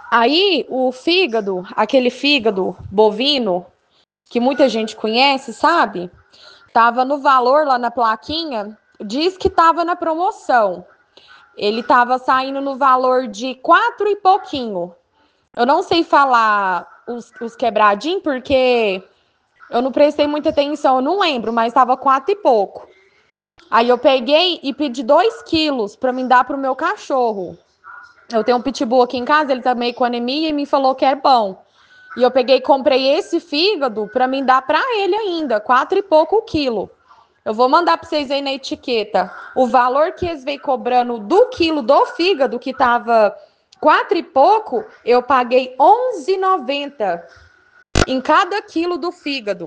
Aí o fígado, aquele fígado bovino que muita gente conhece, sabe? Tava no valor lá na plaquinha, diz que tava na promoção. Ele tava saindo no valor de 4 e pouquinho. Eu não sei falar os quebradinhos, porque eu não prestei muita atenção, eu não lembro, mas tava 4 e pouco. Aí eu peguei e pedi 2 quilos para me dar pro meu cachorro. Eu tenho um pitbull aqui em casa, ele tá meio com anemia e me falou que é bom. E eu peguei e comprei esse fígado para me dar para ele ainda, 4 e pouco o quilo. Eu vou mandar para vocês aí na etiqueta o valor que eles vêm cobrando do quilo do fígado, que tava 4 e pouco, eu paguei R$ 11,90 em cada quilo do fígado.